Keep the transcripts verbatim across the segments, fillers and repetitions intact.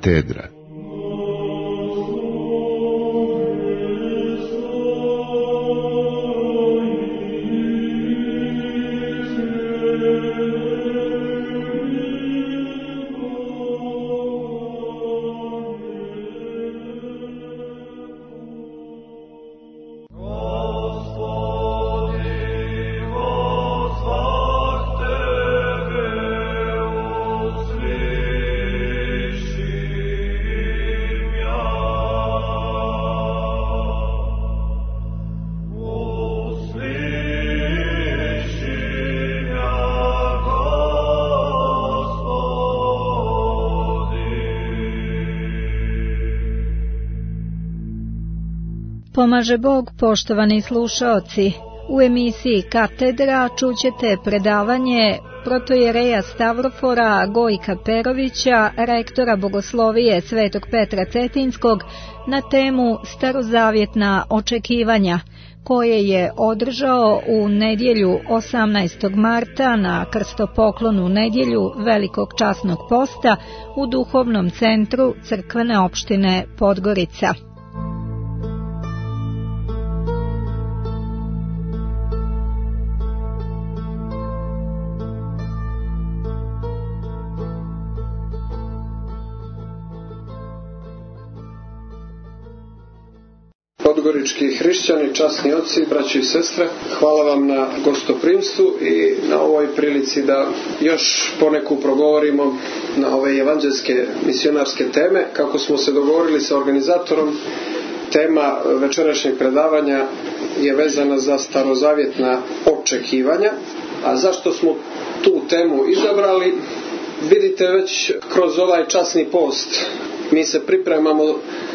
Katedra. Pomaže Bog, poštovani slušaoci. U emisiji Katedra čućete predavanje protojereja Stavrofora Gojka Perovića, rektora Bogoslovije Svetog Petra Cetinskog, na temu Starozavjetna očekivanja, koje je održao u nedjelju osamnaestog marta na krstopoklonu nedjelju Velikog časnog posta u duhovnom centru crkvene opštine Podgorica. Podgorički hrišćani, časni oci, braći i sestre, hvala vam na gostoprimstvu i na ovoj prilici da još poneku progovorimo na ove evanđelske misionarske teme. Kako smo se dogovorili sa organizatorom, tema večerašnjeg predavanja je vezana za starozavjetna očekivanja. A zašto smo tu temu izabrali? Vidite, već kroz ovaj časni post mi se pripremamo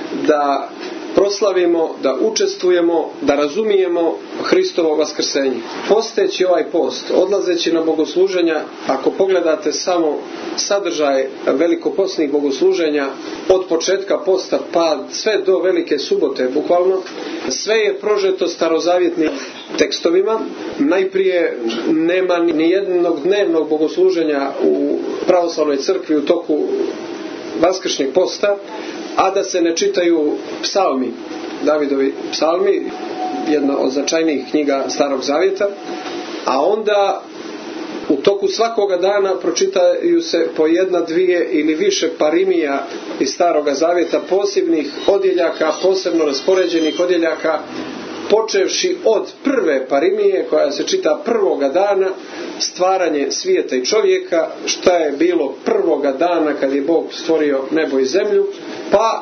da proslavimo, da učestvujemo, da razumijemo Hristovo vaskrsenje. Posteći ovaj post, odlazeći na bogosluženja, ako pogledate samo sadržaj velikopostnih bogosluženja od početka posta pa sve do Velike subote, bukvalno, sve je prožeto starozavjetnim tekstovima. Najprije nema ni jednog dnevnog bogosluženja u pravoslavnoj crkvi u toku vaskršnjeg posta, a da se ne čitaju psalmi, Davidovi psalmi, jedna od značajnijih knjiga Starog Zavjeta, a onda u toku svakoga dana pročitaju se po jedna, dvije ili više parimija iz Staroga Zavjeta, posebnih odjeljaka, posebno raspoređenih odjeljaka, počevši od prve parimije koja se čita prvoga dana, stvaranje svijeta i čovjeka, šta je bilo prvoga dana kad je Bog stvorio nebo i zemlju, pa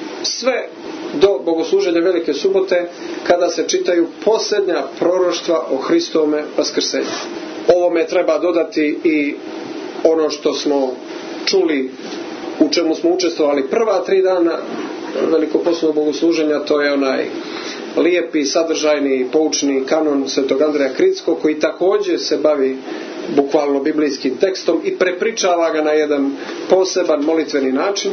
sve do bogosluženja Velike subote kada se čitaju posljednja proroštva o Hristove vaskrsenju. Ovome treba dodati i ono što smo čuli, u čemu smo učestvovali prva tri dana velikopostnog bogosluženja, to je onaj lijepi, sadržajni, poučni kanon Svetog Andreja Kritskog, koji također se bavi bukvalno biblijskim tekstom i prepričava ga na jedan poseban molitveni način.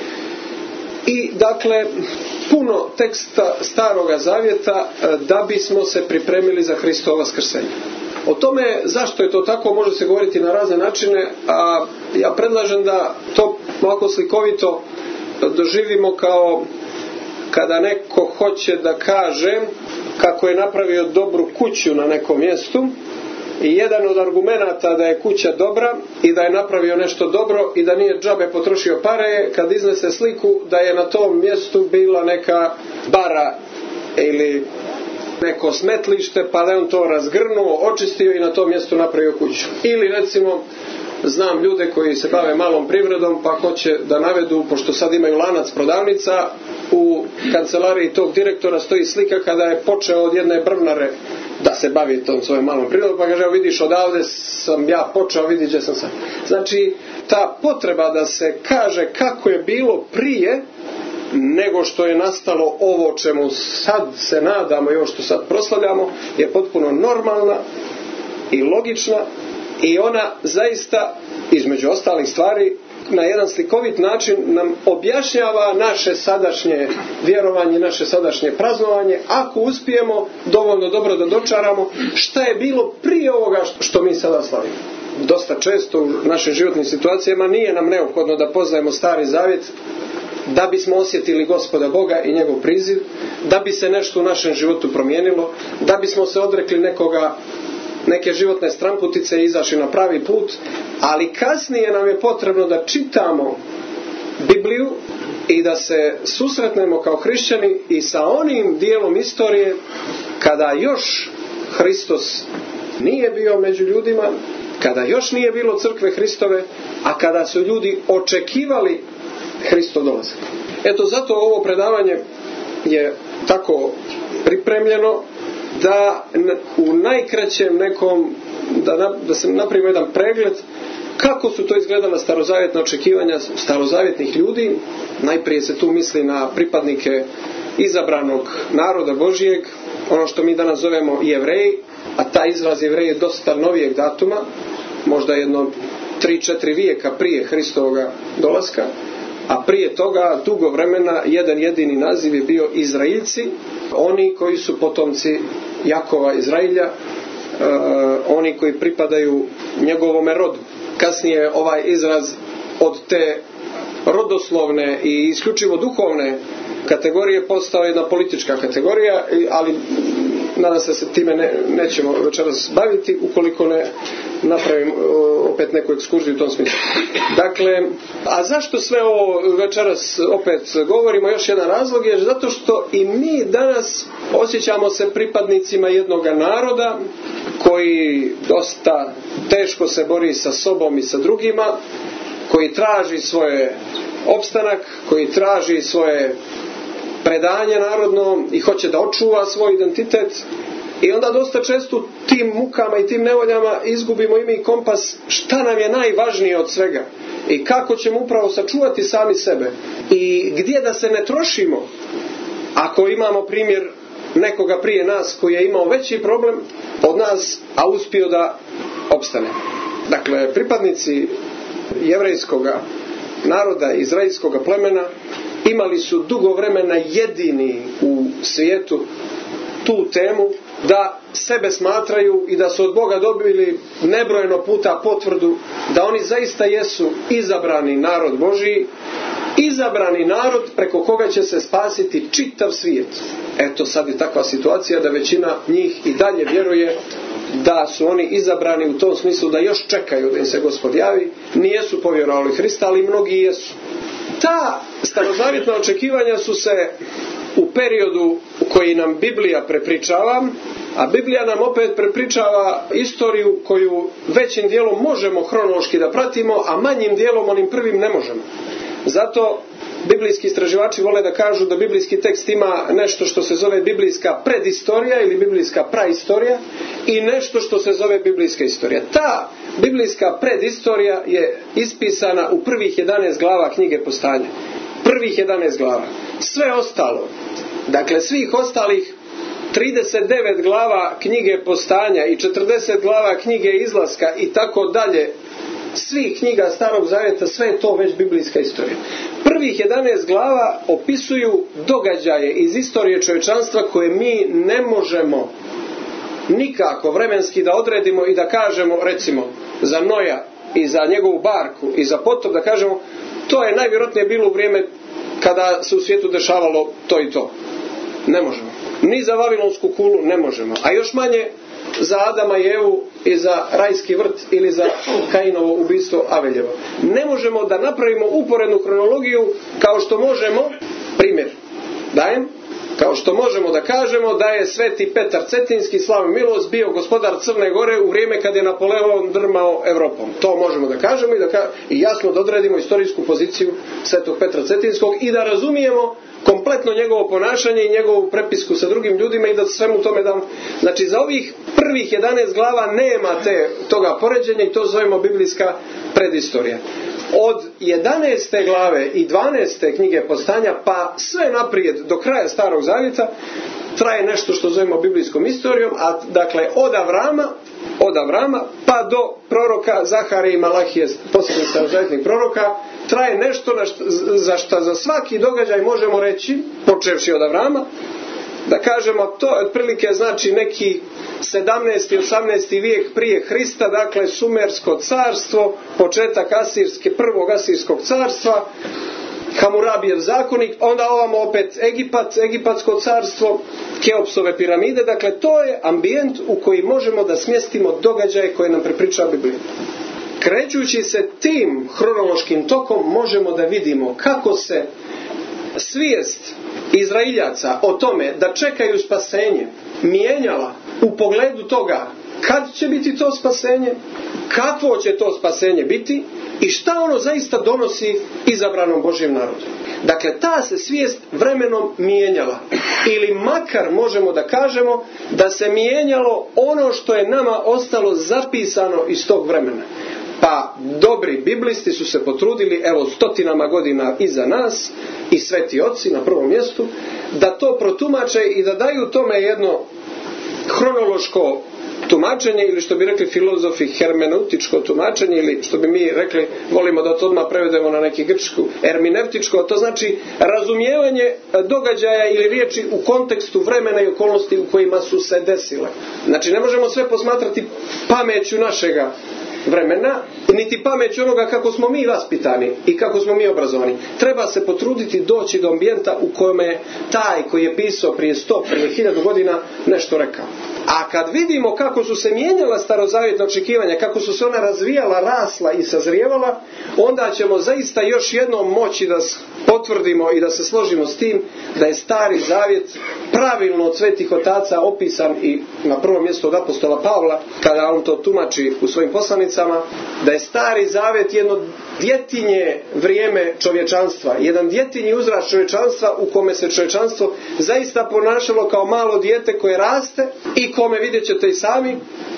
I dakle, puno teksta Staroga Zavjeta da bismo se pripremili za Hristovo vaskrsenje. O tome zašto je to tako može se govoriti na razne načine, a ja predlažem da to malo slikovito doživimo kao kada neko hoće da kaže kako je napravio dobru kuću na nekom mjestu i jedan od argumenata da je kuća dobra i da je napravio nešto dobro i da nije džabe potrošio pare, kad iznese sliku da je na tom mjestu bila neka bara ili neko smetlište, pa da je on to razgrnuo, očistio i na tom mjestu napravio kuću. Ili recimo, znam ljude koji se bave malom privredom pa hoće da navedu, pošto sad imaju lanac prodavnica, u kancelariji tog direktora stoji slika kada je počeo od jedne brvnare da se bavi tom svojom malom privredom, pa kaže, vidiš, odavde sam ja počeo, vidi gdje sam sad. Znači, ta potreba da se kaže kako je bilo prije nego što je nastalo ovo čemu sad se nadamo i ovo što sad proslavljamo je potpuno normalna i logična i ona zaista, između ostalih stvari, na jedan slikovit način nam objašnjava naše sadašnje vjerovanje, naše sadašnje praznovanje, ako uspijemo dovoljno dobro da dočaramo šta je bilo prije ovoga što mi sada slavimo. dosta često u našim životnim situacijama nije nam neophodno da poznajemo Stari Zavjet da bismo osjetili Gospoda Boga i njegov priziv, da bi se nešto u našem životu promijenilo, da bismo se odrekli nekoga, neke životne stramputice i izašli na pravi put, ali kasnije nam je potrebno da čitamo Bibliju i da se susretnemo kao hrišćani i sa onim dijelom istorije kada još Hristos nije bio među ljudima, kada još nije bilo crkve Hristove, a kada su ljudi očekivali Hristov dolazak. Eto, zato ovo predavanje je tako pripremljeno da u najkraćem nekom, da, da se napravimo jedan pregled kako su to izgledala starozavjetna očekivanja starozavjetnih ljudi. Najprije se tu misli na pripadnike izabranog naroda Božijeg, ono što mi danas zovemo Jevreji, a taj izraz Jevreji je dosta novijeg datuma, možda jedno tri četiri vijeka prije Hristovoga dolaska, a prije toga dugo vremena jedan jedini naziv je bio Izraeljci, oni koji su potomci Jakova Izraelja, uh, oni koji pripadaju njegovome rodu. Kasnije ovaj izraz od te rodoslovne i isključivo duhovne kategorije postao jedna politička kategorija, ali nadam se da se time ne, nećemo večeras baviti ukoliko ne napravim opet neku ekskurziju u tom smislu. Dakle, a zašto sve ovo večeras opet govorimo? Još jedan razlog je zato što i mi danas osjećamo se pripadnicima jednog naroda koji dosta teško se bori sa sobom i sa drugima, koji traži svoje opstanak, koji traži svoje predanje narodno i hoće da očuva svoj identitet. I onda dosta često tim mukama i tim nevoljama izgubimo i mi kompas šta nam je najvažnije od svega i kako ćemo upravo sačuvati sami sebe i gdje da se ne trošimo ako imamo primjer nekoga prije nas koji je imao veći problem od nas, a uspio da opstane. Dakle, pripadnici jevrejskoga naroda, izraelskoga plemena imali su dugo vremena jedini u svijetu tu temu da sebe smatraju i da su od Boga dobili nebrojeno puta potvrdu da oni zaista jesu izabrani narod Božiji, izabrani narod preko koga će se spasiti čitav svijet. Eto, sad je takva situacija da većina njih i dalje vjeruje da su oni izabrani u tom smislu da još čekaju da im se Gospod javi. Nijesu povjerovali Hrista, ali mnogi jesu. Ta starozavjetna očekivanja su se u periodu u koji nam Biblija prepričava, a Biblija nam opet prepričava istoriju koju većim dijelom možemo hronološki da pratimo, a manjim dijelom onim prvim ne možemo. Zato biblijski istraživači vole da kažu da biblijski tekst ima nešto što se zove biblijska predistorija ili biblijska praistorija i nešto što se zove biblijska istorija. Ta biblijska predistorija je ispisana u prvih jedanaest glava knjige Postanja. Prvih jedanaest glava. Sve ostalo, dakle svih ostalih trideset devet glava knjige Postanja i četrdeset glava knjige Izlaska i tako dalje, svih knjiga Starog Zavjeta, sve je to već biblijska istorija. Prvih jedanaest glava opisuju događaje iz istorije čovječanstva koje mi ne možemo nikako vremenski da odredimo i da kažemo, recimo, za Noja i za njegovu barku i za potop, da kažemo, to je najvjerojatnije bilo u vrijeme kada se u svijetu dešavalo to i to. Ne možemo. Ni za Vavilonsku kulu ne možemo. A još manje za Adama i Evu i za rajski vrt ili za Kainovo ubistvo Aveljevo. Ne možemo da napravimo uporednu hronologiju kao što možemo, primjer dajem, kao što možemo da kažemo da je sveti Petar Cetinski, slavu milost, bio gospodar Crne Gore u vrijeme kad je Napoleon drmao Evropom. To možemo da kažemo i, da ka- i jasno da odredimo istorijsku poziciju svetog Petra Cetinskog i da razumijemo kompletno njegovo ponašanje i njegovu prepisku sa drugim ljudima i da svemu tome dam. Znači, za ovih prvih jedanaest glava nema te, toga poređenja i to zovemo biblijska predistorija. Od jedanaeste glave i dvanaeste knjige Postanja pa sve naprijed do kraja Starog Zavjeta traje nešto što zovemo biblijskom istorijom, a dakle od Avrama, od Avrama pa do proroka Zaharije i Malahije, posljednjih starozavjetnih proroka, traje nešto na šta, za što za svaki događaj možemo reći, počevši od Avrama, da kažemo to otprilike znači neki sedamnaesti i osamnaesti vijek prije Krista, dakle Sumersko carstvo, početak Asirske, prvog Asirskog carstva, Hamurabijev zakonik, onda ovamo opet Egipat, Egipatsko carstvo, Keopsove piramide, dakle to je ambijent u koji možemo da smjestimo događaje koje nam prepriča Biblija. Krećući se tim hronološkim tokom možemo da vidimo kako se svijest Izraeljaca o tome da čekaju spasenje mijenjala u pogledu toga kad će biti to spasenje, kakvo će to spasenje biti i šta ono zaista donosi izabranom Božjem narodu. Dakle, ta se svijest vremenom mijenjala. Ili makar možemo da kažemo da se mijenjalo ono što je nama ostalo zapisano iz tog vremena. Pa dobri biblisti su se potrudili, evo stotinama godina iza nas, i sveti oci na prvom mjestu, da to protumače i da daju tome jedno hronološko tumačenje, ili što bi rekli filozofi hermeneutičko tumačenje, ili što bi mi rekli, volimo da to odmah prevedemo na neki grčku, hermeneutičko, to znači razumijevanje događaja ili riječi u kontekstu vremena i okolnosti u kojima su se desile. Znači ne možemo sve posmatrati pameću našega vremena, niti pameću onoga kako smo mi vaspitani i kako smo mi obrazovani. Treba se potruditi doći do ambijenta u kojem je taj koji je pisao prije sto, prije hiljadu godina nešto rekao. A kad vidimo kako su se mijenjala starozavjetna očekivanja, kako su se ona razvijala, rasla i sazrijevala, onda ćemo zaista još jednom moći da potvrdimo i da se složimo s tim da je Stari Zavjet pravilno od svetih otaca opisan i na prvom mjestu od apostola Pavla, kada on to tumači u svojim poslanicama, da je Stari Zavjet jedno djetinje vrijeme čovječanstva, jedan djetinji uzrast čovječanstva u kome se čovječanstvo zaista ponašalo kao malo dijete koje raste i kome, vidjet ćete i sami,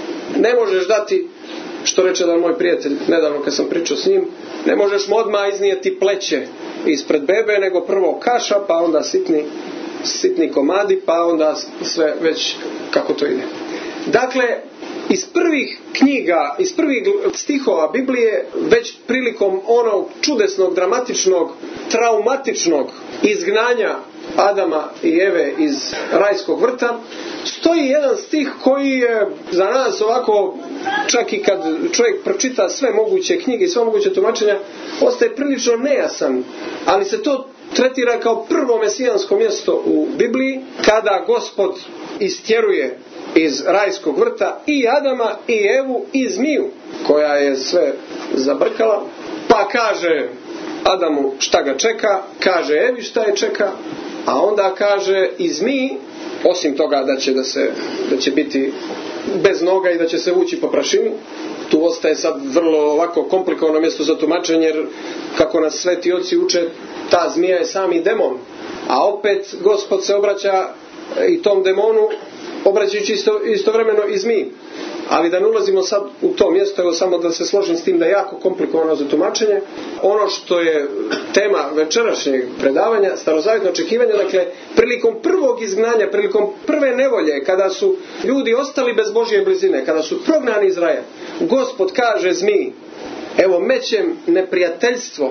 ne možeš dati, što reče jedan moj prijatelj nedavno kad sam pričao s njim, ne možeš mu odmah iznijeti pleće ispred bebe, nego prvo kaša, pa onda sitni, sitni komadi, pa onda sve već kako to ide. Dakle, iz prvih knjiga, iz prvih stihova Biblije, već prilikom onog čudesnog, dramatičnog, traumatičnog izgnanja Adama i Eve iz rajskog vrta, stoji jedan stih koji je za nas ovako, čak i kad čovjek pročita sve moguće knjige i sve moguće tumačenja, ostaje prilično nejasan, ali se to tretira kao prvo mesijansko mjesto u Bibliji, kada Gospod istjeruje iz rajskog vrta i Adama i Evu i zmiju koja je sve zabrkala, pa kaže Adamu šta ga čeka, kaže Evi šta je čeka, a onda kaže i zmiji, osim toga da će, da se, da će biti bez noga i da će se vući po prašini. Tu ostaje sad vrlo ovako komplikovano mjesto za tumačenje, jer kako nas sveti oci uče, ta zmija je sami demon, a opet Gospod se obraća i tom demonu, obraćajući isto, istovremeno i zmiji. Ali da ne ulazimo sad u to mjesto, evo samo da se složim s tim da je jako komplikovano za tumačenje. Ono što je tema večerašnjeg predavanja, starozavjetno očekivanje, dakle, prilikom prvog izgnanja, prilikom prve nevolje, kada su ljudi ostali bez Božje blizine, kada su prognani iz raja, Gospod kaže zmiji, evo mećem neprijateljstvo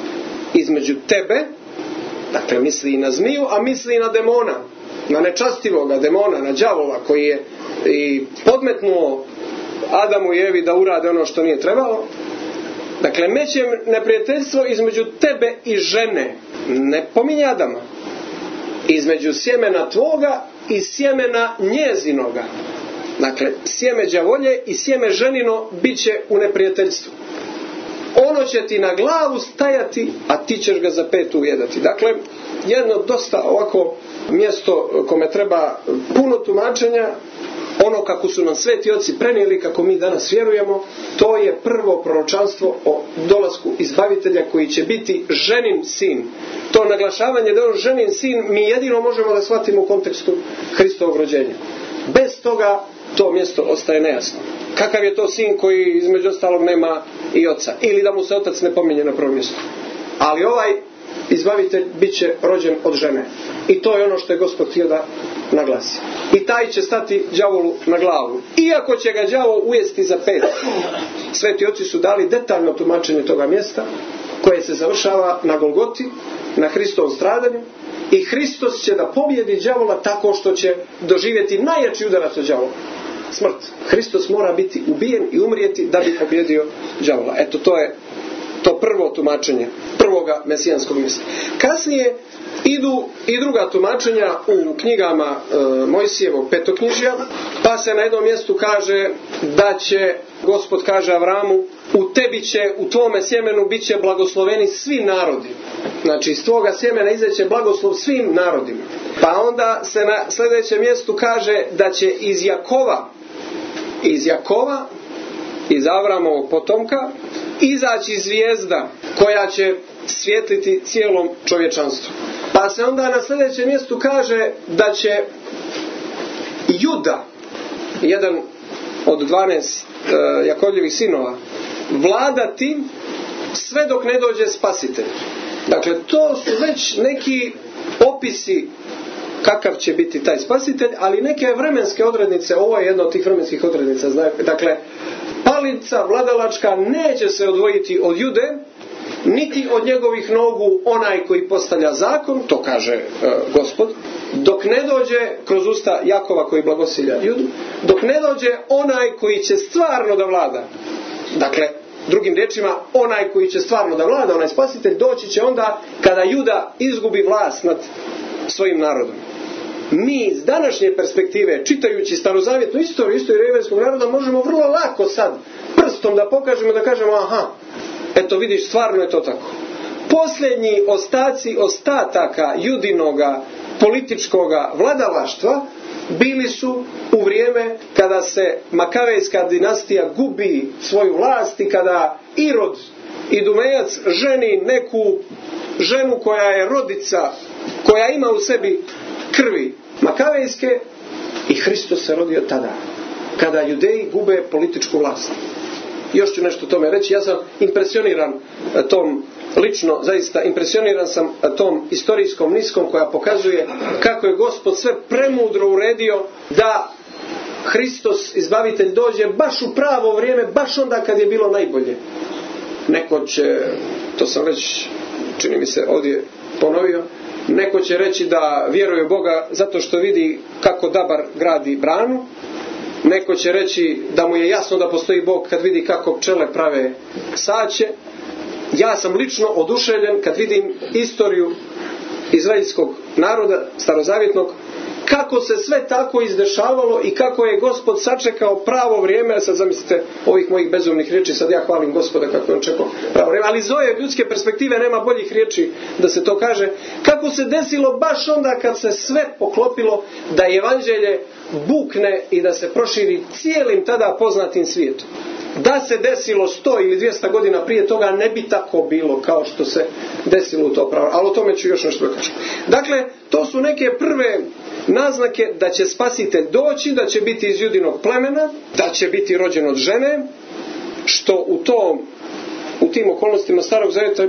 između tebe, dakle misli i na zmiju, a misli i na demona, na nečastivoga demona, na đavola koji je i podmetnuo Adamu i Evi da urade ono što nije trebalo. Dakle, mećem neprijateljstvo između tebe i žene, ne pominje Adama, između sjemena tvoga i sjemena njezinoga. Dakle, sjeme đavolje i sjeme ženino bit će u neprijateljstvu. Ono će ti na glavu stajati, a ti ćeš ga za pet ujedati. Dakle, jedno dosta ovako mjesto kome treba puno tumačenja, ono kako su nam sveti oci prenijeli, kako mi danas vjerujemo, to je prvo proročanstvo o dolasku izbavitelja koji će biti ženin sin. To naglašavanje da je on ženin sin mi jedino možemo da shvatimo u kontekstu Hristovog rođenja. Bez toga to mjesto ostaje nejasno. Kakav je to sin koji između ostalog nema i oca, ili da mu se otac ne pominje na prvom mjestu. Ali ovaj izbavitelj bit će rođen od žene. I to je ono što je Gospod htio da naglasi. I taj će stati đavolu na glavu. Iako će ga đavo ujesti za pet. Sveti oci su dali detaljno tumačenje toga mjesta, koje se završava na Golgoti, na Hristovom stradanju. I Hristos će da pobjedi đavola tako što će doživjeti najjači udarac od đavola. smrt. Hristos mora biti ubijen i umrijeti da bi pobjedio đavola. Eto, to je to prvo tumačenje prvoga mesijanskog mjesta. Kasnije idu i druga tumačenja u knjigama e, Mojsijevog petoknjižja, pa se na jednom mjestu kaže da će, Gospod kaže Avramu, u tebi će, u tvome sjemenu bit će blagosloveni svi narodi. Znači, iz tvoga sjemena izaće blagoslov svim narodima. Pa onda se na sljedećem mjestu kaže da će iz Jakova, iz Jakova, iz Avramovog potomka, izaći zvijezda koja će svijetliti cijelom čovječanstvu. Pa se onda na sljedećem mjestu kaže da će Juda, jedan od dvanaest e, Jakovljevih sinova, vladati sve dok ne dođe spasitelj. Dakle, to su već neki opisi kakav će biti taj spasitelj, ali neke vremenske odrednice, ovo je jedna od tih vremenskih odrednica. Dakle, palica vladalačka neće se odvojiti od Jude, niti od njegovih nogu onaj koji postavlja zakon, to kaže e, Gospod, dok ne dođe kroz usta Jakova koji blagosilja Judu, dok ne dođe onaj koji će stvarno da vlada. Dakle, drugim riječima, onaj koji će stvarno da vlada, onaj spasitelj, doći će onda kada Juda izgubi vlast nad svojim narodom. Mi iz današnje perspektive, čitajući starozavjetnu istoriju, istoriju jevrijskog naroda, možemo vrlo lako sad prstom da pokažemo, da kažemo aha, eto vidiš, stvarno je to tako. Posljednji ostaci ostataka Judinoga političkoga vladalaštva bili su u vrijeme kada se Makavejska dinastija gubi svoju vlast i kada Irod Idumejac ženi neku ženu koja je rodica, koja ima u sebi krvi Makavejske, i Hristos se rodio tada, kada Judeji gube političku vlast. Još ću nešto o tome reći. Ja sam impresioniran tom, lično zaista impresioniran sam tom istorijskom niskom koja pokazuje kako je Gospod sve premudro uredio da Hristos izbavitelj dođe baš u pravo vrijeme, baš onda kad je bilo najbolje. Neko će, to sam već čini mi se ovdje ponovio, neko će reći da vjeruje u Boga zato što vidi kako Dabar gradi branu. Neko će reći da mu je jasno da postoji Bog kad vidi kako pčele prave saće. Ja sam lično oduševljen kad vidim istoriju izraelskog naroda, starozavjetnog, kako se sve tako izdešavalo i kako je Gospod sačekao pravo vrijeme. Sad zamislite ovih mojih bezumnih riječi, sad ja hvalim Gospoda kako je on čekao pravo vrijeme, ali iz ove ljudske perspektive nema boljih riječi da se to kaže. Kako se desilo baš onda kad se sve poklopilo da evanđelje bukne i da se proširi cijelim tada poznatim svijetom. Da se desilo sto ili dvjesto godina prije toga ne bi tako bilo kao što se desilo u to pravo. Ali o tome ću još nešto da kažem. Dakle, to su neke prve naznake da će spasitelj doći, da će biti iz Judinog plemena, da će biti rođen od žene, što u tom, u tim okolnostima Starog Zavjeta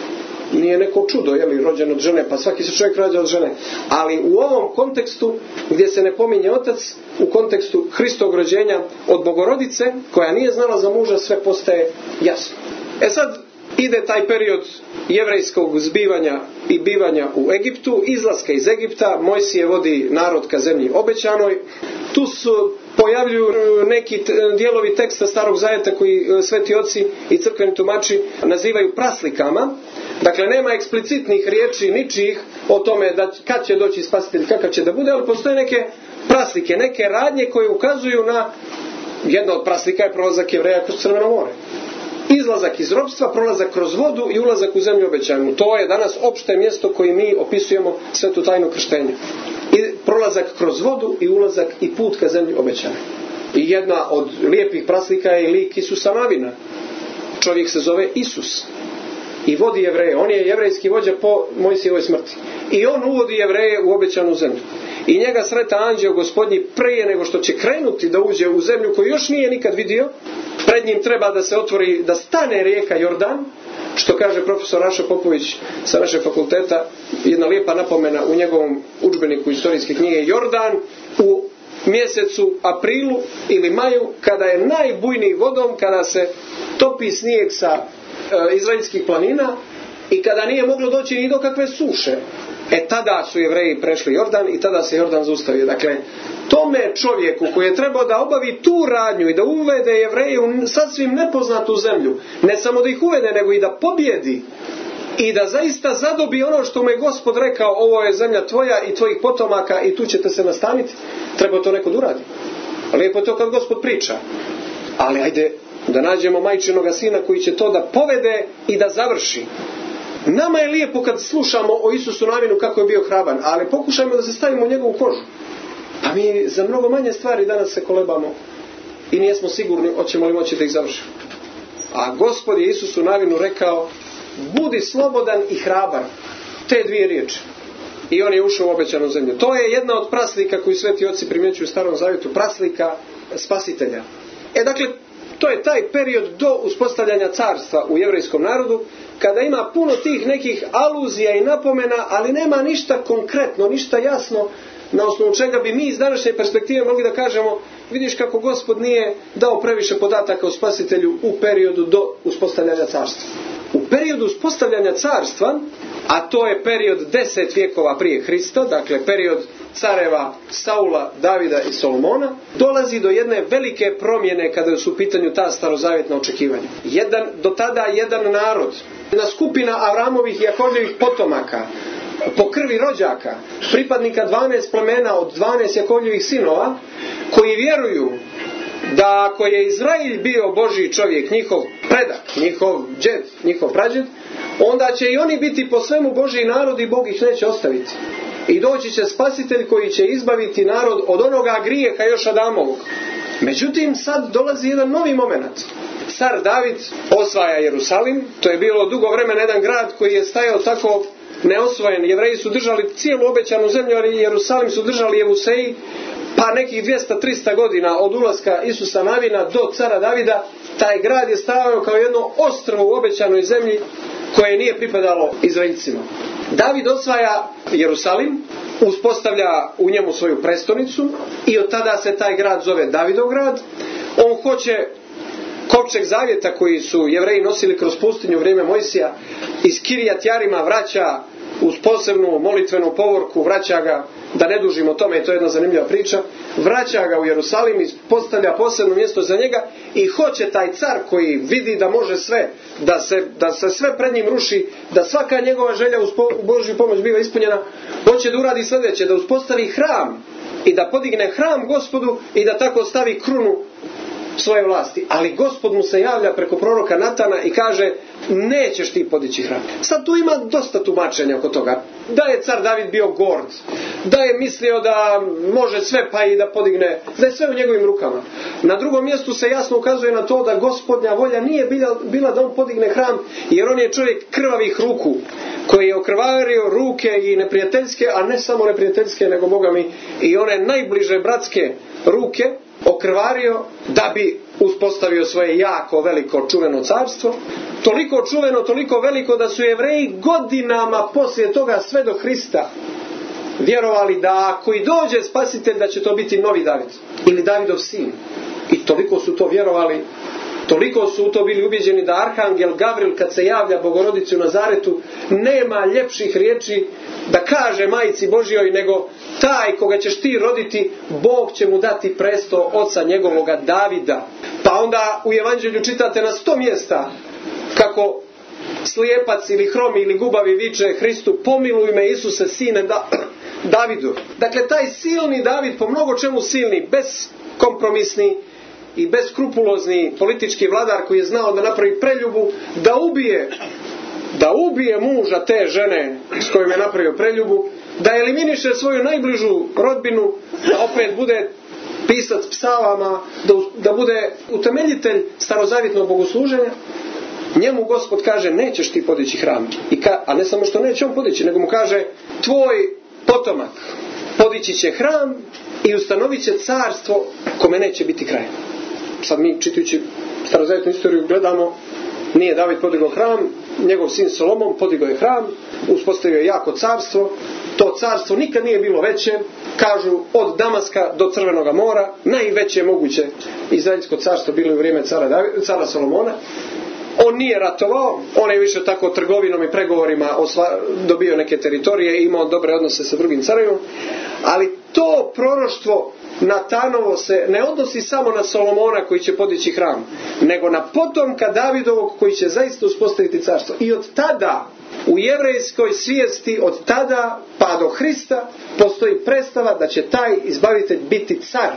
nije neko čudo, je li, rođen od žene, pa svaki se čovjek rađa od žene. Ali u ovom kontekstu gdje se ne pominje otac, u kontekstu Hristovog rođenja od Bogorodice, koja nije znala za muža, sve postaje jasno. E sad ide taj period jevrejskog zbivanja i bivanja u Egiptu, izlaska iz Egipta, Mojsije vodi narod ka zemlji obećanoj. Tu su pojavljuju neki dijelovi teksta Starog Zavjeta koji sveti oci i crkveni tumači nazivaju praslikama. Dakle, nema eksplicitnih riječi ničih o tome da kad će doći spasitelj, kakav će da bude, ali postoje neke praslike, neke radnje koje ukazuju na, jedna od praslika je prolazak Jevreja kroz Crveno more. Izlazak iz ropstva, prolazak kroz vodu i ulazak u zemlju obećanu. To je danas opšte mjesto koje mi opisujemo svetu tajnu krštenja. I prolazak kroz vodu i ulazak i put ka zemlji obećane. I jedna od lijepih praslika je lik Isusa Navina. Čovjek se zove Isus i vodi Jevreje. On je jevrejski vođa po Mojsijevoj smrti. I on uvodi Jevreje u obećanu zemlju. I njega sreta anđeo Gospodnji prije nego što će krenuti da uđe u zemlju koju još nije nikad vidio. Pred njim treba da se otvori, da stane rijeka Jordan, što kaže profesor Rašo Popović sa našeg fakulteta, jedna lijepa napomena u njegovom udžbeniku istorijske knjige. Jordan u mjesecu aprilu ili maju, kada je najbujniji vodom, kada se topi snijeg sa e, izraelskih planina i kada nije moglo doći ni do kakve suše. E tada su Jevreji prešli Jordan i tada se Jordan zaustavio. Dakle, tome čovjeku koji je trebao da obavi tu radnju i da uvede Jevreje u sasvim nepoznatu zemlju, ne samo da ih uvede, nego i da pobjedi i da zaista zadobi ono što mu je Gospod rekao, ovo je zemlja tvoja i tvojih potomaka i tu ćete se nastaniti, treba to neko da uradi. Lijepo je to kad Gospod priča, ali ajde da nađemo majčinoga sina koji će to da povede i da završi. Nama je lijepo kad slušamo o Isusu Navinu kako je bio hraban, ali pokušajmo da se stavimo u njegovu kožu. A mi za mnogo manje stvari danas se kolebamo i nijesmo sigurni hoćemo li moći da ih završimo. A Gospod je Isusu Navinu rekao, budi slobodan i hrabar. Te dvije riječi. I on je ušao u obećanu zemlju. To je jedna od praslika koju sveti oci primjećuju u Starom Zavjetu, praslika spasitelja. E dakle, to je taj period do uspostavljanja carstva u jevrejskom narodu, kada ima puno tih nekih aluzija i napomena, ali nema ništa konkretno, ništa jasno na osnovu čega bi mi iz današnje perspektive mogli da kažemo, vidiš kako Gospod nije dao previše podataka o spasitelju u periodu do uspostavljanja carstva. U periodu uspostavljanja carstva, a to je period deset vijekova prije Hrista, dakle period careva Saula, Davida i Solomona, dolazi do jedne velike promjene kada su u pitanju ta starozavjetna očekivanja. Jedan, do tada jedan narod, jedna skupina Avramovih i Jakovljevih potomaka, po krvi rođaka, pripadnika dvanaest plemena od dvanaest Jakovljevih sinova, koji vjeruju da ako je Izrail bio Božji čovjek, njihov predak, njihov džed, njihov prađed, onda će i oni biti po svemu Božji narod i Bog ih neće ostaviti. I doći će spasitelj koji će izbaviti narod od onoga grijeha još Adamovog. Međutim, sad dolazi jedan novi moment. Car David osvaja Jerusalim. To je bilo dugo vremena jedan grad koji je stajao tako neosvojen. Jevreji su držali cijelu obećanu zemlju, ali Jerusalim su držali Jevuseji. Pa nekih dvjesto do trista godina od ulaska Isusa Navina do cara Davida, taj grad je stajao kao jedno ostrvo u obećanoj zemlji koje nije pripadalo Izraelcima. David osvaja Jerusalim, uspostavlja u njemu svoju prestonicu i od tada se taj grad zove Davidov grad. On hoće kovčeg zavjeta koji su Jevreji nosili kroz pustinju u vrijeme Mojsija iz Kirjat Jarima vraća uz posebnu molitvenu povorku, vraća ga, da ne dužimo o tome, to je jedna zanimljiva priča, vraća ga u Jerusalim i postavlja posebno mjesto za njega i hoće taj car koji vidi da može sve, da se, da se sve pred njim ruši, da svaka njegova želja uz Božju pomoć biva ispunjena, hoće da uradi sljedeće, da uspostavi hram i da podigne hram Gospodu i da tako stavi krunu svoje vlasti. Ali Gospod mu se javlja preko proroka Natana i kaže, nećeš ti podići hram. Sad tu ima dosta tumačenja oko toga. Da je car David bio gord, da je mislio da može sve pa i da podigne, da je sve u njegovim rukama. Na drugom mjestu se jasno ukazuje na to da Gospodnja volja nije bila, bila da on podigne hram, jer on je čovjek krvavih ruku, koji je okrvario ruke i neprijateljske, a ne samo neprijateljske, nego Boga mi i one najbliže bratske ruke okrvario da bi uspostavio svoje jako veliko čuveno carstvo. Toliko čuveno, toliko veliko da su Jevreji godinama poslije toga sve do Hrista vjerovali da ako i dođe spasitelj da će to biti novi David ili Davidov sin. I toliko su to vjerovali, toliko su u to bili ubjeđeni da Arhangel Gavril kad se javlja Bogorodici u Nazaretu nema ljepših riječi da kaže majci Božjoj nego taj koga ćeš ti roditi, Bog će mu dati presto oca njegovoga Davida. Pa onda u Evanđelju čitate na sto mjesta kako slijepac ili hromi ili gubavi viče Hristu, pomiluj me Isuse sine da, Davidu. Dakle, taj silni David, po mnogo čemu silni, beskompromisni i beskrupulozni politički vladar koji je znao da napravi preljubu, da ubije da ubije muža te žene s kojom je napravio preljubu, da eliminiše svoju najbližu rodbinu, da opet bude pisac psalama, da, da bude utemeljitelj starozavjetnog bogosluženja. Njemu Gospod kaže, nećeš ti podići hram. I ka, a ne samo što neće on podići, nego mu kaže, tvoj potomak podići će hram i ustanovit će carstvo kome neće biti kraj. Sad mi, čitajući starozavjetnu istoriju, gledamo, nije David podigao hram, njegov sin Solomon podigao je hram, uspostavio je jako carstvo. To carstvo nikad nije bilo veće, kažu od Damaska do Crvenoga mora, najveće moguće izraelsko carstvo bilo u vrijeme cara, David, cara Solomona. on nije ratovao, on je više tako trgovinom i pregovorima osva, dobio neke teritorije i imao dobre odnose sa drugim carevima, ali to proroštvo Natanovo se ne odnosi samo na Solomona koji će podići hram, nego na potomka Davidovog koji će zaista uspostaviti carstvo. I od tada u jevrejskoj svijesti, od tada pa do Hrista, postoji predstava da će taj izbavitelj biti car.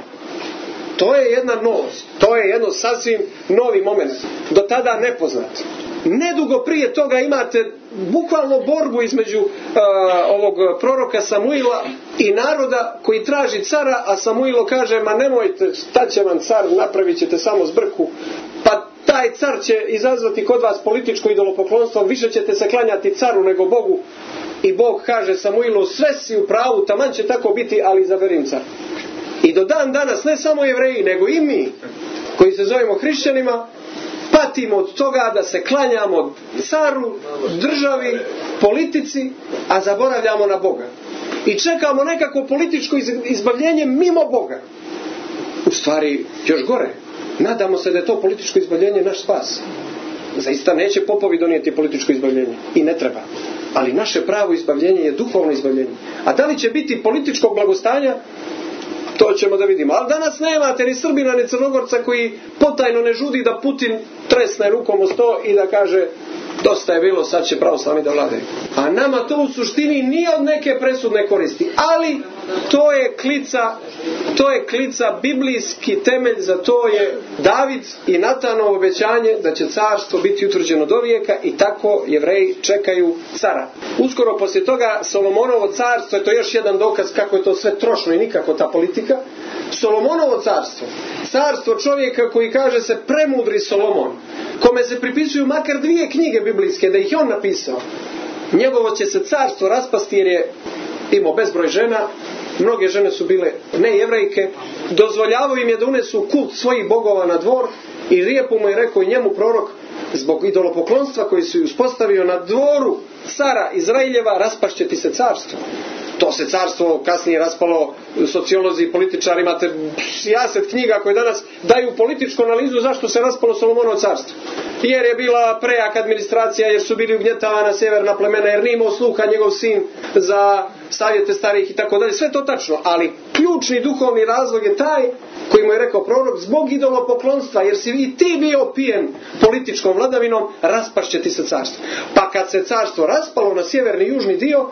To je jedna novost, to je jedno sasvim novi moment, do tada nepoznat. Nedugo prije toga imate bukvalno borbu između uh, ovog proroka Samuila i naroda koji traži cara, a Samuilo kaže, ma nemojte, šta će vam car, napravit ćete samo zbrku, pa taj car će izazvati kod vas političko idolopoklonstvo, više ćete se klanjati caru nego Bogu. I Bog kaže Samuilu, sve si u pravu, taman će tako biti, ali izaberim car. I do dan danas, ne samo Jevreji, nego i mi, koji se zovemo hrišćanima, patimo od toga da se klanjamo caru, državi, politici, a zaboravljamo na Boga. I čekamo nekako političko izbavljenje mimo Boga. U stvari, još gore, nadamo se da je to političko izbavljenje naš spas. Zaista neće popovi donijeti političko izbavljenje. I ne treba. Ali naše pravo izbavljenje je duhovno izbavljenje. A da li će biti političkog blagostanja? To ćemo da vidimo. Ali danas nemate ni Srbina ni Crnogorca koji potajno ne žudi da Putin tresne rukom o sto i da kaže dosta je bilo, sad će pravoslavni da vladaju. A nama to u suštini nije od neke presudne koristi. Ali to je klica, to je klica, biblijski temelj za to je David i Natanovo obećanje da će carstvo biti utvrđeno do vijeka i tako Jevreji čekaju cara. Uskoro poslije toga Solomonovo carstvo, je to još jedan dokaz kako je to sve trošno i nikako ta politika. Solomonovo carstvo, carstvo čovjeka koji kaže se premudri Solomon, kome se pripisuju makar dvije knjige biblijske, da ih je on napisao. Njegovo će se carstvo raspasti jer je imao bezbroj žena, mnoge žene su bile nejevrejke, dozvoljavao im je da unesu kult svojih bogova na dvor i lijepo mu je rekao i njemu prorok, zbog idolopoklonstva koji su uspostavio na dvoru cara Izraeljeva, raspašće ti se carstvo. To se carstvo kasnije raspalo, sociolozi i političari, imate sijaset knjiga koje danas daju političku analizu zašto se raspalo Solomonovo carstvo. Jer je bila prejaka administracija, jer su bili ugnjetavana sjeverna plemena, jer nije imao sluha njegov sin za savjete starih i tako dalje. Sve to tačno, ali ključni duhovni razlog je taj koji mu je rekao prorok, zbog idolopoklonstva, jer si i ti bio opijen političkom vladavinom, raspašće ti se carstvo. Pa kad se carstvo raspalo na sjeverni i južni dio,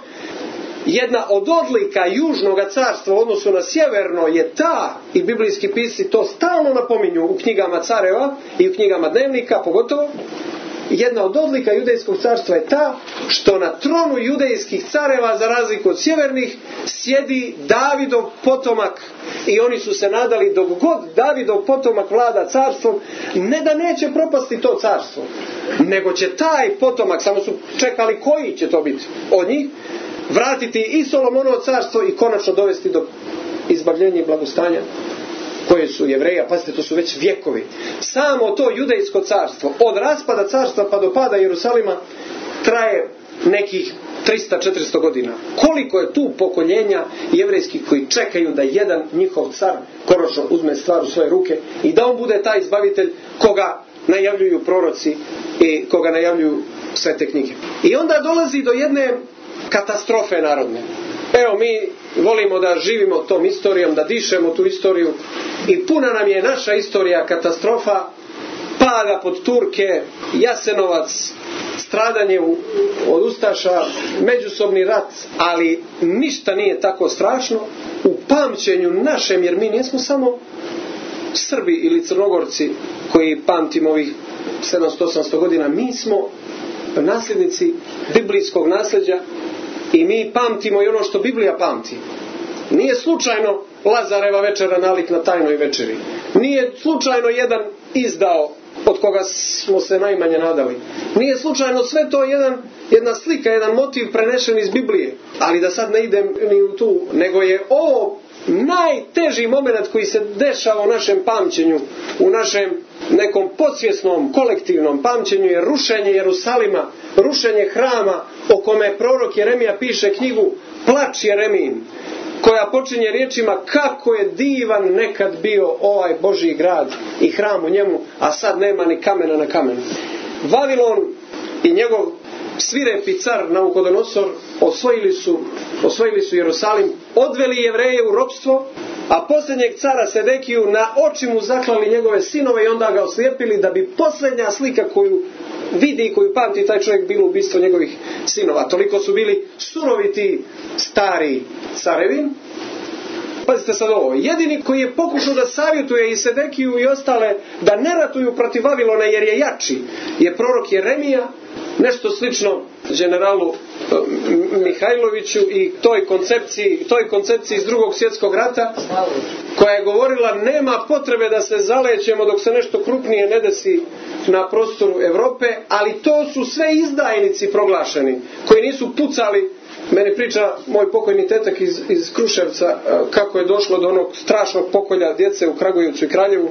jedna od odlika južnog carstva u odnosu na sjeverno je ta, i biblijski pisci to stalno napominju u knjigama careva i u knjigama dnevnika pogotovo, jedna od odlika judejskog carstva je ta što na tronu judejskih careva, za razliku od sjevernih, sjedi Davidov potomak i oni su se nadali dok god Davidov potomak vlada carstvom, ne da neće propasti to carstvo, nego će taj potomak, samo su čekali koji će to biti od njih, vratiti i Solomonovo carstvo i konačno dovesti do izbavljenja i blagostanja koje su Jevreja, pazite, to su već vjekovi. Samo to judejsko carstvo, od raspada carstva pa do pada Jerusalima, traje nekih trista do četiristo godina. Koliko je tu pokoljenja jevrejskih koji čekaju da jedan njihov car konačno uzme stvar u svoje ruke i da on bude taj izbavitelj koga najavljuju proroci i koga najavljuju sve te knjige. I onda dolazi do jedne katastrofe narodne. Evo, mi volimo da živimo tom istorijom, da dišemo tu istoriju i puna nam je naša istorija katastrofa, pada pod Turke, Jasenovac, stradanje od ustaša, međusobni rat, ali ništa nije tako strašno u pamćenju našem, jer mi nismo samo Srbi ili Crnogorci koji pamtimo ovih sedamsto osamsto godina, mi smo nasljednici biblijskog nasljeđa i mi pamtimo i ono što Biblija pamti. Nije slučajno Lazareva večera nalik na tajnoj večeri. Nije slučajno jedan izdao od koga smo se najmanje nadali. Nije slučajno sve to jedan, jedna slika, jedan motiv prenešen iz Biblije. Ali da sad ne idem ni u tu, nego je ovo najteži moment koji se dešava u našem pamćenju, u našem nekom podsvjesnom, kolektivnom pamćenju je rušenje Jerusalima, rušenje hrama o kome prorok Jeremija piše knjigu Plač Jeremijin, koja počinje riječima kako je divan nekad bio ovaj Božji grad i hram u njemu, a sad nema ni kamena na kamenu. Vavilon i njegov svirepi car Navukodonosor osvojili su, osvojili su Jerusalim, odveli Jevreje u ropstvo, a posljednjeg cara Sedekiju na oči mu zaklali njegove sinove i onda ga oslijepili, da bi posljednja slika koju vidi i koju pamti taj čovjek bilo ubistvo njegovih sinova. Toliko su bili surovi ti stari carevi. Pazite sad ovo, jedini koji je pokušao da savjetuje i Sedekiju i ostale da ne ratuju protiv Vavilona jer je jači, je prorok Jeremija, nešto slično generalu Mihajloviću i toj koncepciji, toj koncepciji iz drugog svjetskog rata, koja je govorila nema potrebe da se zalećemo dok se nešto krupnije ne desi na prostoru Europe, ali to su sve izdajnici proglašeni, koji nisu pucali. Meni priča moj pokojni tetak iz, iz Kruševca kako je došlo do onog strašnog pokolja djece u Kragujevcu i Kraljevu.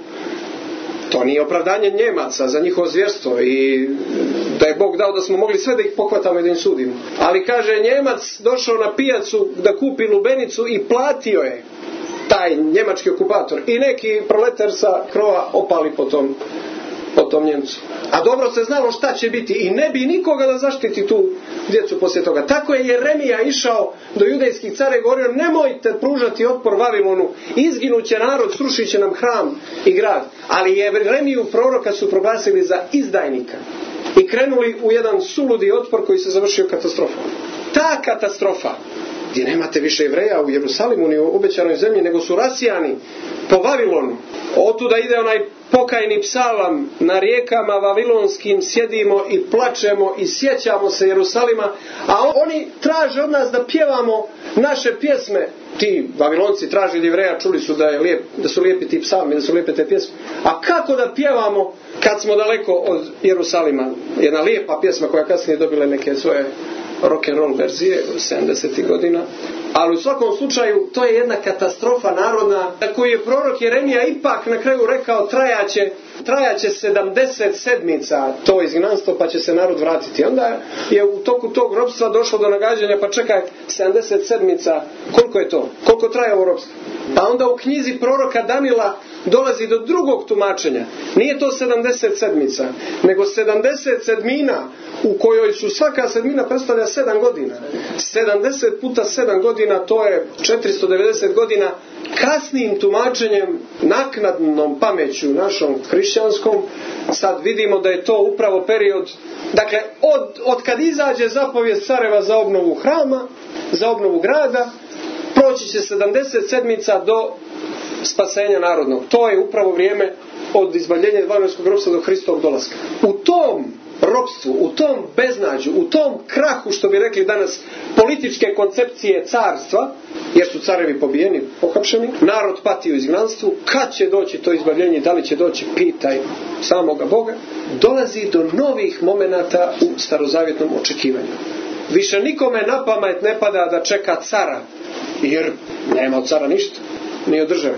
To nije opravdanje Njemaca za njihovo zvjerstvo i da je Bog dao da smo mogli sve da ih pohvatamo i da im sudimo. Ali kaže, Njemac došao na pijacu da kupi lubenicu i platio je taj njemački okupator. I neki proletar sa krova opali po tom, po tom Njemcu. A dobro se znalo šta će biti i ne bi nikoga da zaštiti tu djecu poslije toga. Tako je Jeremija išao do judejskih cara i govorio, nemojte pružati otpor Vavilonu, izginuće narod, srušit će nam hram i grad. Ali Jeremiju proroka su proglasili za izdajnika i krenuli u jedan suludi otpor koji se završio katastrofom. Ta katastrofa, gdje nemate više Jevreja u Jerusalimu ni u obećanoj zemlji, nego su rasijani po Vavilonu. Otuda ide onaj pokajni psalam, na rijekama vavilonskim sjedimo i plačemo i sjećamo se Jerusalima, a oni traže od nas da pjevamo naše pjesme. Ti Vavilonci traže od Jevreja, čuli su da, je lijep, da su lijepi ti psalmi, da su lijepe te pjesme. A kako da pjevamo kad smo daleko od Jerusalima? Jedna lijepa pjesma koja kasnije dobila neke svoje rock and roll verzije sedamdesetih godina. Ali u svakom slučaju to je jedna katastrofa narodna koju je prorok Jeremija ipak na kraju rekao trajaće, trajaće sedamdeset sedmica to izgnanstvo pa će se narod vratiti. Onda je u toku tog ropstva došlo do nagađanja, pa čekaj, sedamdeset sedmica, koliko je to? Koliko traje ovo ropstvo? Pa onda u knjizi proroka Danila dolazi do drugog tumačenja. Nije to sedamdeset sedmica, nego sedamdeset sedmina u kojoj su svaka sedmina predstavlja sedam godina. sedamdeset puta sedam godina, to je četiristo devedeset godina. Kasnim tumačenjem, naknadnom pameću našom hrišćanskom, sad vidimo da je to upravo period, dakle, od, od kad izađe zapovijest careva za obnovu hrama, za obnovu grada, proći će sedamdeset sedmica do spasenja narodnog. To je upravo vrijeme od izbavljenja vavilonskog ropstva do Hristovog dolaska. U tom ropstvu, u tom beznađu, u tom krahu, što bi rekli danas, političke koncepcije carstva, jer su carevi pobijeni, pohapšeni, narod pati u izgnanstvu, kad će doći to izbavljenje, da li će doći, pitaj samoga Boga, dolazi do novih momenata u starozavjetnom očekivanju. Više nikome na pamet ne pada da čeka cara, jer nema od cara ništa, ni od države.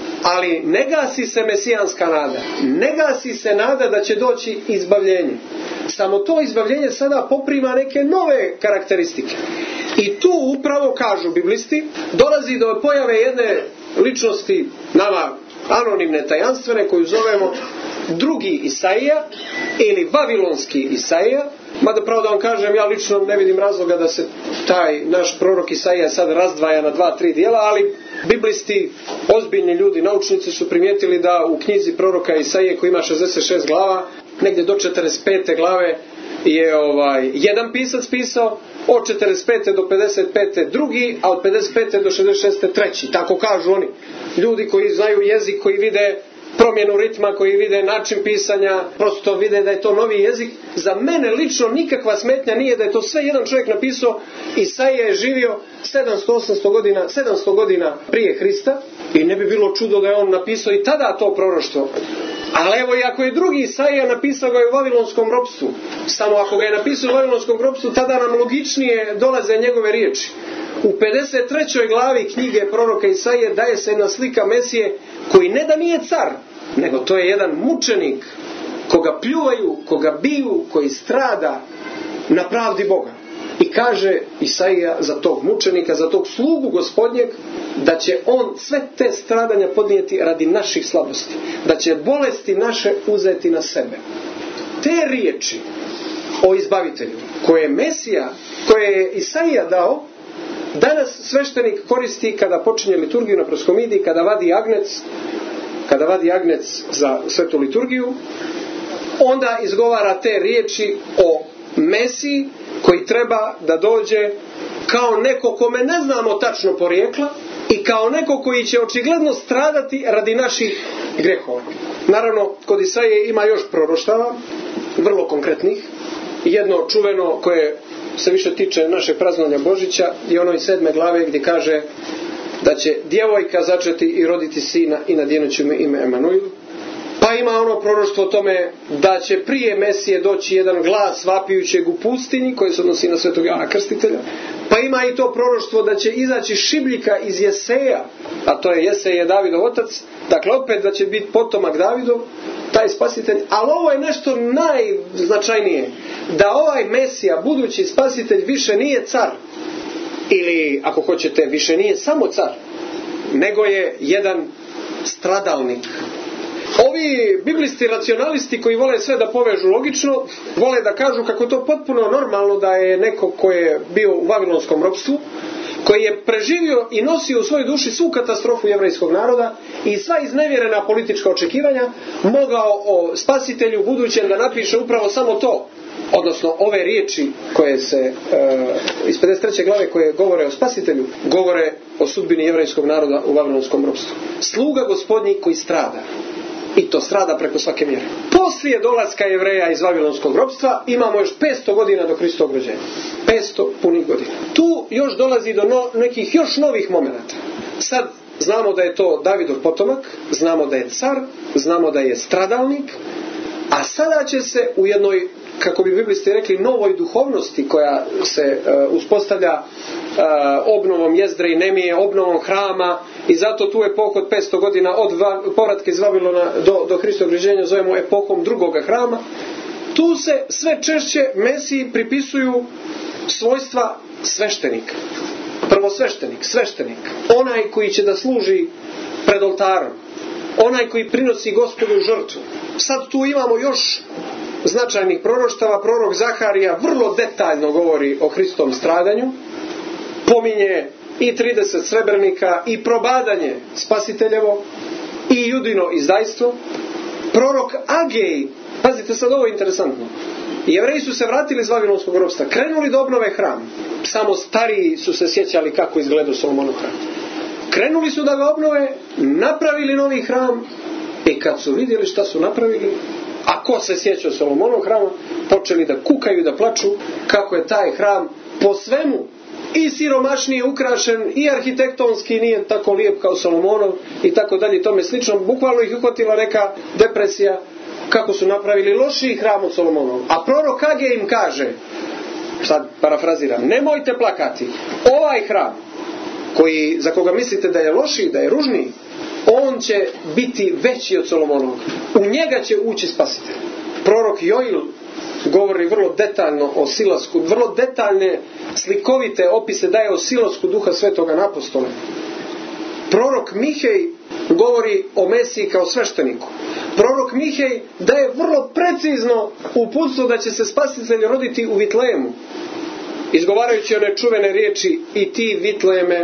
Ali ne gasi se mesijanska nada, ne gasi se nada da će doći izbavljenje. Samo to izbavljenje sada poprima neke nove karakteristike. I tu upravo, kažu biblisti, dolazi do pojave jedne ličnosti, nama anonimne, tajanstvene, koju zovemo drugi Isaija ili vavilonski Isaija. Mada pravo da vam kažem, ja lično ne vidim razloga da se taj naš prorok Isaija sad razdvaja na dva, tri dijela, ali biblisti, ozbiljni ljudi, naučnici su primijetili da u knjizi proroka Isaije, koji ima šezdeset šest glava, negdje do četrdeset pete glave je ovaj, jedan pisac pisao, od četrdeset pete do pedeset pete drugi, a od pedeset pete do šezdeset šeste treći. Tako kažu oni. Ljudi koji znaju jezik, koji vide promjenu ritma, koji vide način pisanja, prosto vide da je to novi jezik. Za mene lično nikakva smetnja nije da je to sve jedan čovjek napisao. Isaija je živio sedamsto osamsto godina, sedamsto godina prije Hrista i ne bi bilo čudo da je on napisao i tada to proroštvo. Ali evo, i ako je drugi Isaija napisao ga je u vavilonskom ropstvu, samo ako ga je napisao u vavilonskom ropstvu, tada nam logičnije dolaze njegove riječi. U pedeset trećoj glavi knjige proroka Isaije daje se jedna slika Mesije koji ne da nije car, nego to je jedan mučenik koga pljuvaju, koga biju, koji strada na pravdi Boga. I kaže Isaija za tog mučenika, za tog slugu gospodnjeg, da će on sve te stradanja podnijeti radi naših slabosti, da će bolesti naše uzeti na sebe. te riječi o izbavitelju koje je Mesija, koje je Isaija dao, danas sveštenik koristi kada počinje liturgiju na proskomidiji, kada vadi agnec, kada vadi agnec za svetu liturgiju, onda izgovara te riječi o Mesiji koji treba da dođe kao neko kome ne znamo tačno porijekla i kao neko koji će očigledno stradati radi naših grehova. Naravno, kod Isaije ima još proroštava, vrlo konkretnih. Jedno čuveno koje se više tiče našeg praznovanja Božića je ono iz sedme glave gdje kaže da će djevojka začeti i roditi sina i nadjenut će mu ime Emanuil. Pa ima ono proroštvo o tome da će prije Mesije doći jedan glas vapijućeg u pustinji koji se odnosi na svetog Jovana Krstitelja. Pa ima i to proroštvo da će izaći šibljika iz Jeseja, a to je Jesej je Davidov otac, dakle opet da će biti potomak Davidov, taj spasitelj. Ali ovo je nešto najznačajnije, da ovaj Mesija, budući spasitelj, više nije car, ili ako hoćete više nije samo car, nego je jedan stradalnik. Ovi biblisti racionalisti koji vole sve da povežu logično, vole da kažu kako to potpuno normalno da je neko ko je bio u vavilonskom ropstvu, koji je preživio i nosio u svojoj duši svu katastrofu jevrejskog naroda i sva iznevjerena politička očekivanja, mogao o spasitelju budućem da napiše upravo samo to. Odnosno ove riječi koje se e, iz pedeset treće glave koje govore o spasitelju, govore o sudbini jevrejskog naroda u vavilonskom ropstvu. Sluga Gospodnji koji strada. I to strada preko svake mjere. Poslije dolaska Jevreja iz vavilonskog ropstva imamo još petsto godina do Hristovog rođenja. petsto punih godina. Tu još dolazi do no, nekih još novih momenata. Sad znamo da je to Davidov potomak, znamo da je car, znamo da je stradalnik, a sada će se u jednoj, kako bi biblisti rekli, novoj duhovnosti koja se uh, uspostavlja uh, obnovom Jezdre i Nemije, obnovom hrama, i zato tu epohu od petsto godina od va, povratka iz Vavilona do, do Hristovog rođenja zovemo epohom drugoga hrama. Tu se sve češće Mesiji pripisuju svojstva sveštenika. Prvo sveštenik, sveštenik, onaj koji će da služi pred oltarom, onaj koji prinosi Gospodu žrtvu. Sad tu imamo još značajnih proroštava. Prorok Zaharija vrlo detaljno govori o Hristovom stradanju, pominje i trideset srebrnika i probadanje spasiteljevo i judino izdajstvo. Prorok Agej, pazite sad, ovo je interesantno, Jevreji su se vratili iz vavilonskog ropstva, krenuli da obnove hram, samo stariji su se sjećali kako izgledao Solomonov hram. Krenuli su da ga obnove, napravili novi hram i kad su vidjeli šta su napravili, a ko se sjeća Solomonov hrama, počeli da kukaju i da plaču kako je taj hram po svemu i siromašnije ukrašen i arhitektonski nije tako lijep kao Solomonov i tako dalje i tome slično. Bukvalno ih uhvatila neka depresija kako su napravili lošiji hram od Solomonov. A prorok Agej im kaže, sad parafraziram, nemojte plakati, ovaj hram koji, za koga mislite da je lošiji, da je ružniji, on će biti veći od Solomonovog. U njega će ući spasitelj. Prorok Joil govori vrlo detaljno o silasku, vrlo detaljne slikovite opise daje o silasku Duha Svetoga na apostole. Prorok Mihej govori o Mesiji kao svešteniku. Prorok Mihej daje vrlo precizno uputstvo da će se spasitelj roditi u Vitlejemu, izgovarajući one čuvene riječi: i ti Vitlejeme,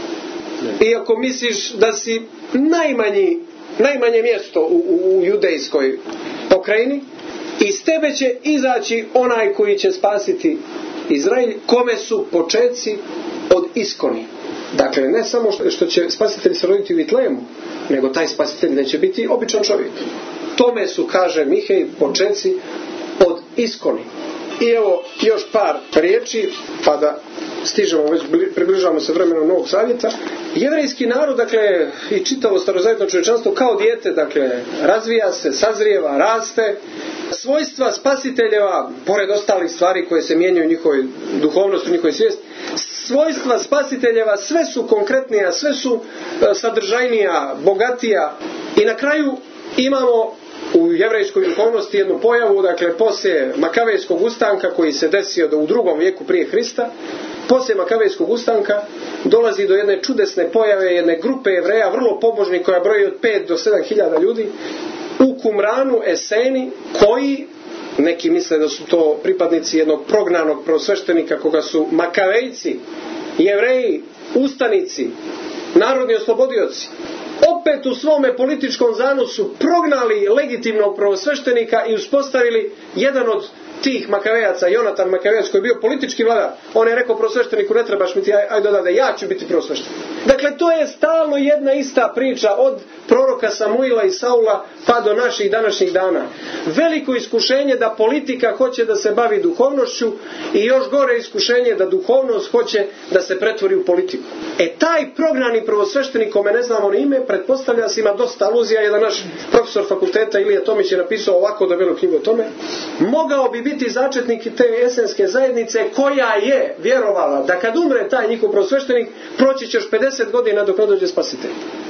iako misliš da si najmanji, najmanje mjesto u, u, u judejskoj pokrajini, iz tebe će izaći onaj koji će spasiti Izrael, kome su počeci od iskoni. Dakle, ne samo što će spasitelj se roditi u Vitlejemu, nego taj spasitelj neće biti običan čovjek. Tome su, kaže Mihej, počeci od iskoni. I evo još par riječi, pa da stižemo, već približavamo se vremenu Novog Zavjeta. Jevrejski narod, dakle, i čitavo starozavjetno čovječanstvo kao dijete, dakle, razvija se, sazrijeva, raste. Svojstva spasiteljeva, pored ostalih stvari koje se mijenjaju u njihovoj duhovnosti, u njihovoj svijesti, svojstva spasiteljeva sve su konkretnija, sve su sadržajnija, bogatija. I na kraju imamo u jevrejskoj duhovnosti jednu pojavu, dakle, poslije Makavejskog ustanka koji se desio u drugom vijeku prije Hrista, poslije Makavejskog ustanka dolazi do jedne čudesne pojave, jedne grupe Jevreja, vrlo pobožni, koja broji od pet do sedam hiljada ljudi, u Kumranu, Eseni, koji Neki misle da su to pripadnici jednog prognanog prvosveštenika koga su Makavejci, Jevreji, ustanici, narodni oslobodioci opet u svome političkom zanosu prognali legitimnog prvosveštenika i uspostavili jedan od tih Makavejaca, Jonatan Makavejac, koji je bio politički vladar. On je rekao prvosvešteniku, ne trebaš mi ti, ajde odavde, ja ću biti prvosveštenik. Dakle, to je stalno jedna ista priča od proroka Samuila i Saula pa do naših današnjih dana. Veliko iskušenje da politika hoće da se bavi duhovnošću i još gore iskušenje da duhovnost hoće da se pretvori u politiku. E taj prognani prvosveštenik, kome ne znamo ni ime, pretpostavlja se, ima dosta aluzija. Jedan naš profesor fakulteta Ilija Tomić je napisao ovako debelu knjigu o tome. Mogao bi biti začetnik te esenske zajednice koja je vjerovala da kad umre taj njihov prvosveštenik proći ćeš pedeset godina dok ne dođe spasitelj.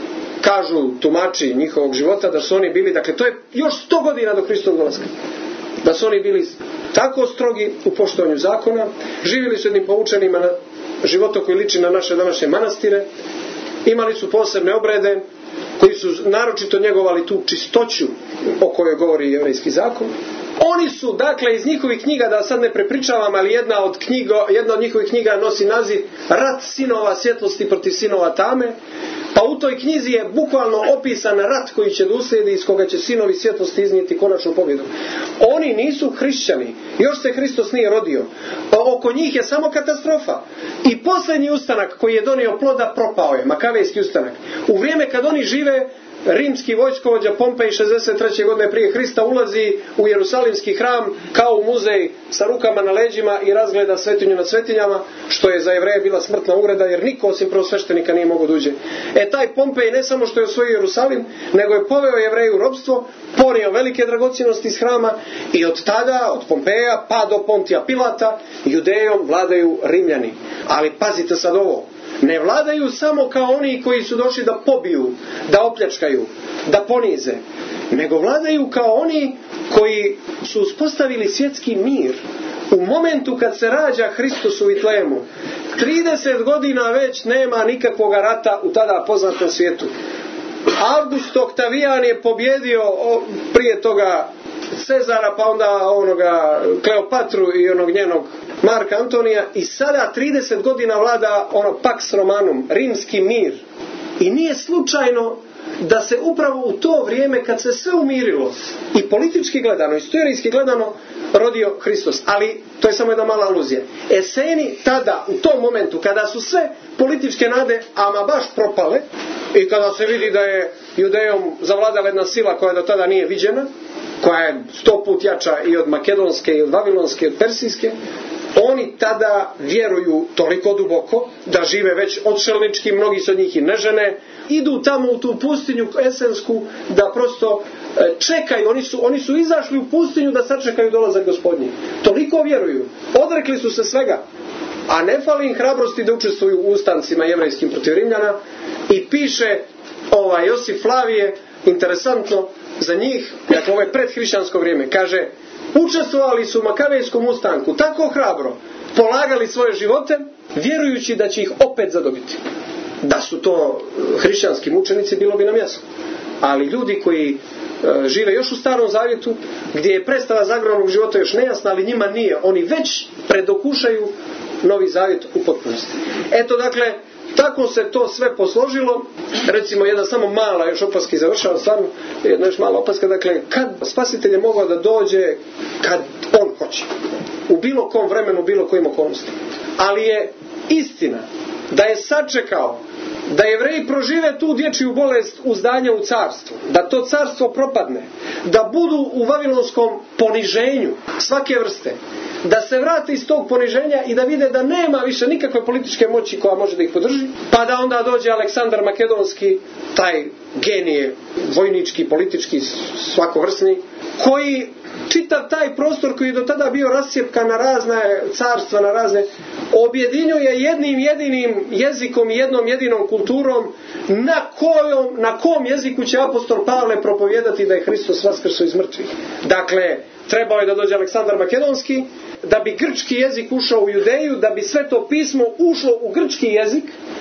Kažu tumači njihovog života da su oni bili, dakle to je još sto godina do Hristovog dolaska, da su oni bili tako strogi u poštovanju zakona, živjeli su jednim poučenima na životu koji liči na naše današnje manastire, imali su posebne obrede koji su naročito njegovali tu čistoću o kojoj govori jevrejski zakon. Oni su, dakle, iz njihovih knjiga, da sad ne prepričavam, ali jedna od, knjigo, jedna od njihovih knjiga nosi naziv Rat sinova svjetlosti protiv sinova tame. Pa u toj knjizi je bukvalno opisan rat koji će da uslijedi, iz koga će sinovi svjetlosti iznijeti konačnu pobjedu. Oni nisu hrišćani, još se Hristos nije rodio. Oko njih je samo katastrofa. I posljednji ustanak koji je donio ploda propao je, Makavejski ustanak. U vrijeme kad oni žive, rimski vojskovođa Pompej šezdeset treće godine prije Hrista ulazi u Jerusalimski hram kao u muzej sa rukama na leđima i razgleda svetinju nad svetinjama, što je za Jevreje bila smrtna uvreda, jer niko osim prvosveštenika nije mogao da uđe. E taj Pompej ne samo što je osvojio Jerusalim, nego je poveo Jevreje u ropstvo, ponio velike dragocjenosti iz hrama i od tada, od Pompeja pa do Pontija Pilata, Judejom vladaju Rimljani. Ali pazite sad ovo, ne vladaju samo kao oni koji su došli da pobiju, da opljačkaju, da ponize, nego vladaju kao oni koji su uspostavili svjetski mir u momentu kad se rađa Hristos u Vitlejemu. trideset godina već nema nikakvog rata u tada poznatom svijetu. August Oktavijan je pobjedio prije toga Cezara, pa onda onoga Kleopatru i onog njenog Marka Antonija, i sada trideset godina vlada ono Pax Romanum, rimski mir. I nije slučajno da se upravo u to vrijeme kad se sve umirilo, i politički gledano, istorijski gledano, rodio Hristos. Ali to je samo jedna mala aluzija. Eseni tada, u tom momentu, kada su sve političke nade ama baš propale i kada se vidi da je Judejom zavladala jedna sila koja do tada nije viđena, koja je sto put jača i od makedonske, i od vavilonske, i od persijske, oni tada vjeruju toliko duboko da žive već odšelnički, mnogi su od njih i ne žene, idu tamo u tu pustinju esensku da prosto čekaju, oni su, oni su izašli u pustinju da sačekaju dolazak Gospodnji. Toliko vjeruju, odrekli su se svega, a ne fali im hrabrosti da učestvuju u ustancima jevrejskim protiv Rimljana. I piše ovaj Josif Flavije, interesantno za njih, dakle ovo je predhrišćansko vrijeme, kaže: učestvovali su u Makavejskom ustanku tako hrabro, polagali svoje živote, vjerujući da će ih opet zadobiti. Da su to hrišćanski mučenici, bilo bi nam jasno. Ali ljudi koji e, žive još u Starom Zavjetu, gdje je predstava zagrobljenog života još nejasna, ali njima nije, oni već predokušaju Novi Zavjet u potpunosti. Eto, dakle, tako se to sve posložilo. Recimo jedna samo mala još opaska i završava, stvarno jedna još mala opaska, dakle, kad spasitelj je mogao da dođe kad on hoće, u bilo kom vremenu, u bilo kojim okolnostima. Ali je istina da je sačekao da Jevreji prožive tu dječju bolest uzdanja u carstvu, da to carstvo propadne, da budu u vavilonskom poniženju svake vrste, da se vrate iz tog poniženja i da vide da nema više nikakve političke moći koja može da ih podrži, pa da onda dođe Aleksandar Makedonski, taj genije vojnički, politički, svakovrsni, koji čitav taj prostor koji je do tada bio rascjepkan na razne carstva, na razne, objedinjuje jednim jedinim jezikom i jednom jedinom kulturom, na kojom, na kom jeziku će apostol Pavle propovijedati da je Hristos vaskrso iz mrtvih. Dakle, trebao je da dođe Aleksandar Makedonski, da bi grčki jezik ušao u Judeju, da bi sve to pismo ušlo u grčki jezik,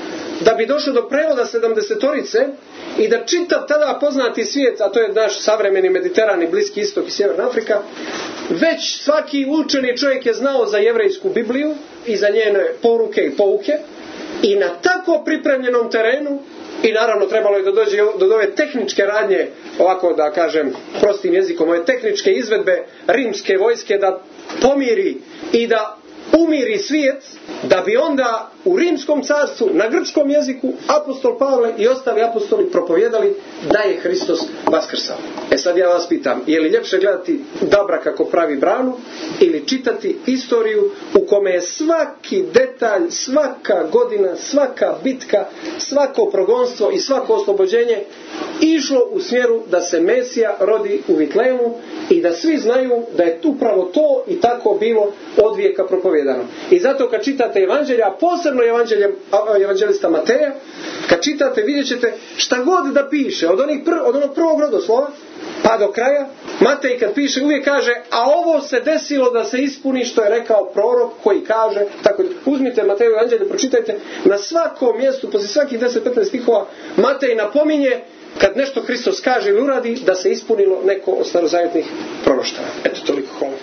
da bi došlo do prevoda sedamdesetorice i da čitav tada poznati svijet, a to je naš savremeni Mediteran i Bliski istok i Sjeverna Afrika, već svaki učeni čovjek je znao za jevrejsku Bibliju i za njene poruke i pouke, i na tako pripremljenom terenu, i naravno trebalo je da dođe do ove tehničke radnje, ovako da kažem prostim jezikom, ove tehničke izvedbe rimske vojske da pomiri i da umiri svijet, da bi onda u rimskom carstvu na grčkom jeziku apostol Pavle i ostali apostoli propovjedali da je Hristos vaskrsao. E sad ja vas pitam, je li ljepše gledati Dabra kako pravi branu ili čitati istoriju u kome je svaki detalj, svaka godina, svaka bitka, svako progonstvo i svako oslobođenje išlo u smjeru da se Mesija rodi u Vitlejemu i da svi znaju da je upravo to i tako bilo od vijeka propovijedano. I zato kad čitate evanđelja, a posebno evanđelje evanđelista Mateja, kad čitate vidjet ćete šta god da piše od, onih pr, od onog prvog rodoslova pa do kraja, Matej kad piše uvijek kaže, a ovo se desilo da se ispuni što je rekao prorok koji kaže, tako uzmite Mateju evanđelje, pročitajte, na svakom mjestu, poslije svakih deset do petnaest stihova, Matej napominje kad nešto Hristos kaže ili uradi, da se ispunilo neko od starozavjetnih proroštava. Eto, toliko, hvala.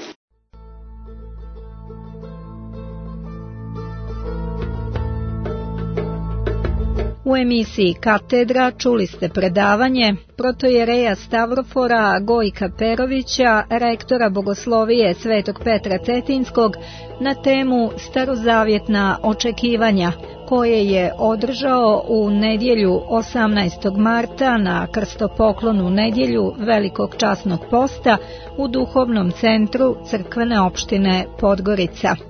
U emisiji Katedra čuli ste predavanje protojereja Stavrofora Gojka Perovića, rektora Bogoslovije Svetog Petra Cetinskog, na temu Starozavjetna očekivanja, koje je održao u nedjelju osamnaestog marta na krstopoklonu nedjelju Velikog časnog posta u Duhovnom centru Crkvene opštine Podgorica.